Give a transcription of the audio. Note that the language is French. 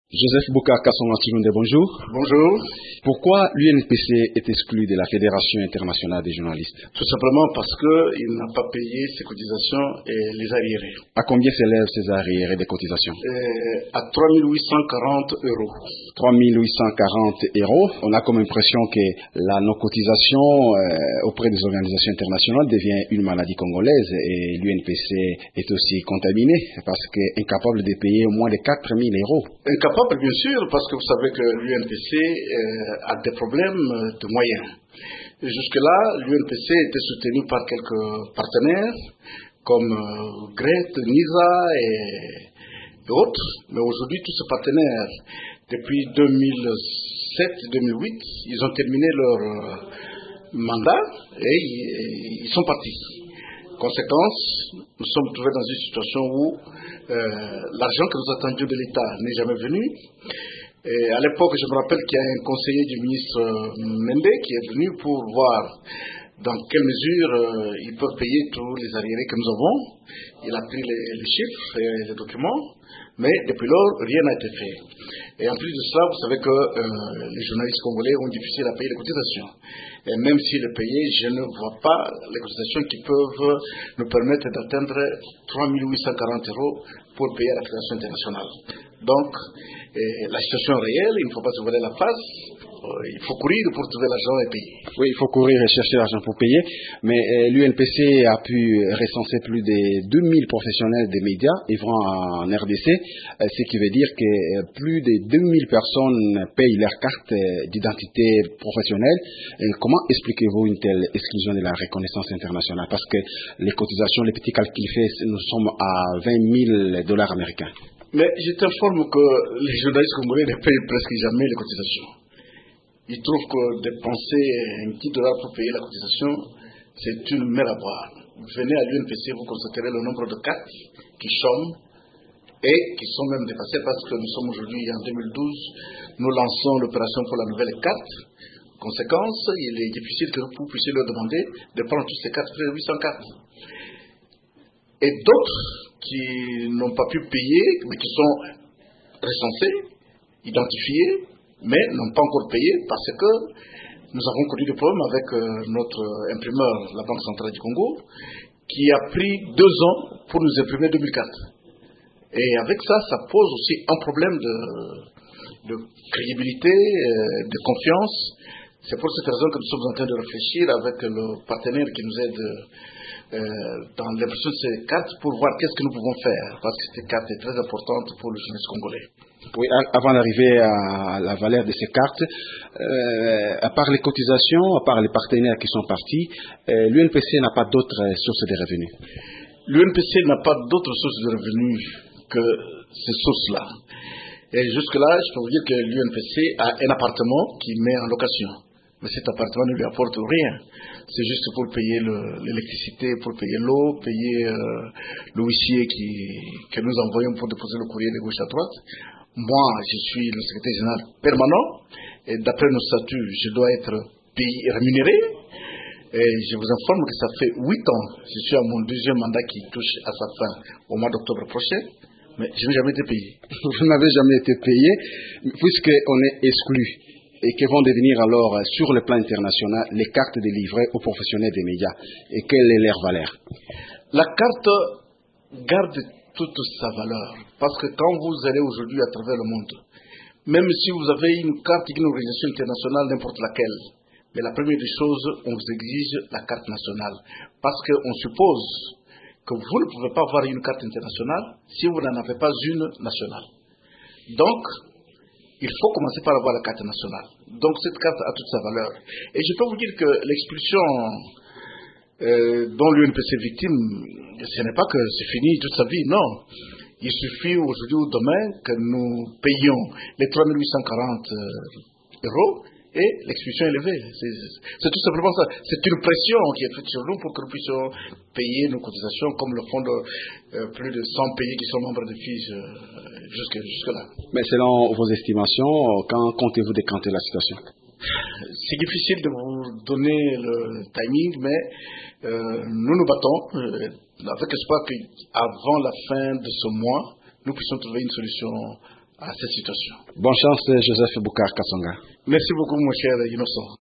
Joseph Bouka Kassonga-Chilunde, bonjour. Bonjour. Pourquoi l'UNPC est exclu de la Fédération internationale des journalistes? Tout simplement parce qu'il n'a pas payé ses cotisations et les arriérés. À combien s'élèvent ces arriérés des cotisations? À 3 840 euros. 3 840 euros. On a comme impression que la non-cotisation auprès des organisations internationales devient une maladie congolaise et l'UNPC est aussi contaminé parce qu'incapable de payer au moins de 4 000 euros. Incapable, bien sûr, parce que vous savez que l'UNPC a des problèmes de moyens. Jusque-là, l'UNPC était soutenu par quelques partenaires comme GRET, NISA et autres. Mais aujourd'hui, tous ces partenaires, depuis 2007-2008, ils ont terminé leur mandat et ils sont partis. Conséquence, nous sommes trouvés dans une situation où l'argent que nous attendions de l'État n'est jamais venu. Et à l'époque, je me rappelle qu'il y a un conseiller du ministre Mende qui est venu pour voir dans quelle mesure ils peuvent payer tous les arriérés que nous avons. Il a pris les chiffres et les documents, mais depuis lors, rien n'a été fait. Et en plus de ça, vous savez que les journalistes congolais ont difficile à payer les cotisations. Et même s'ils les payaient, je ne vois pas les cotisations qui peuvent nous permettre d'atteindre 3 840 euros pour payer à la Fédération internationale. Donc, la situation est réelle, il ne faut pas se voiler la face. Il faut courir pour trouver l'argent et payer. Oui, il faut courir et chercher l'argent pour payer, mais l'UNPC a pu recenser plus de 2000 professionnels des médias œuvrant en RDC, ce qui veut dire que plus de 2000 personnes payent leur carte d'identité professionnelle. Et comment expliquez-vous une telle exclusion de la reconnaissance internationale? Parce que les cotisations, les petits calculs faits, nous sommes à 20 000 dollars américains. Mais je t'informe que les journalistes congolais ne payent presque jamais les cotisations. Ils trouvent que dépenser un petit dollar pour payer la cotisation, c'est une mer à boire. Venez à l'UNPC, vous constaterez le nombre de cartes qui chôment et qui sont même dépassées parce que nous sommes aujourd'hui en 2012, nous lançons l'opération pour la nouvelle carte. Conséquence, il est difficile que vous puissiez leur demander de prendre toutes ces cartes, près de 800 cartes. Et d'autres qui n'ont pas pu payer, mais qui sont recensés, identifiés, mais n'ont pas encore payé parce que nous avons connu des problèmes avec notre imprimeur, la Banque centrale du Congo, qui a pris 2 ans pour nous imprimer 2000 cartes. Et avec ça, ça pose aussi un problème de crédibilité, de confiance. C'est pour cette raison que nous sommes en train de réfléchir avec le partenaire qui nous aide dans l'impression de ces cartes pour voir qu'est-ce que nous pouvons faire, parce que cette carte est très importante pour le jeunesse congolais. Oui, avant d'arriver à la valeur de ces cartes, à part les cotisations, à part les partenaires qui sont partis, l'UNPC n'a pas d'autres sources de revenus. L'UNPC n'a pas d'autres sources de revenus que ces sources-là. Et jusque-là, je peux vous dire que l'UNPC a un appartement qui met en location. Mais cet appartement ne lui apporte rien. C'est juste pour payer l'électricité, pour payer l'eau, payer le huissier que nous envoyons pour déposer le courrier de gauche à droite. Moi, je suis le secrétaire général permanent et d'après nos statuts, je dois être payé et rémunéré. Et je vous informe que ça fait 8 ans. Je suis à mon 2e mandat qui touche à sa fin au mois d'octobre prochain, mais je n'ai jamais été payé. Vous n'avez jamais été payé, puisqu'on est exclu. Et que vont devenir alors, sur le plan international, les cartes délivrées aux professionnels des médias? Et quelle est leur valeur? La carte garde toute sa valeur. Parce que quand vous allez aujourd'hui à travers le monde, même si vous avez une carte d'une organisation internationale, n'importe laquelle, mais la première des choses, on vous exige la carte nationale. Parce qu'on suppose que vous ne pouvez pas avoir une carte internationale si vous n'en avez pas une nationale. Donc, il faut commencer par avoir la carte nationale. Donc cette carte a toute sa valeur. Et je peux vous dire que l'expulsion dont l'UNPC est victime, ce n'est pas que c'est fini toute sa vie, non. Il suffit aujourd'hui ou demain que nous payions les 3 840 euros et l'expulsion est levée. C'est tout simplement ça. C'est une pression qui est faite sur nous pour que nous puissions payer nos cotisations comme le font plus de 100 pays qui sont membres de FIGE jusque-là. Mais selon vos estimations, quand comptez-vous décanter la situation? C'est difficile de vous donner le timing, mais nous nous battons avec espoir qu'avant la fin de ce mois, nous puissions trouver une solution à cette situation. Bonne chance, Joseph Boukar Kassonga. Merci beaucoup, mon cher Innocent.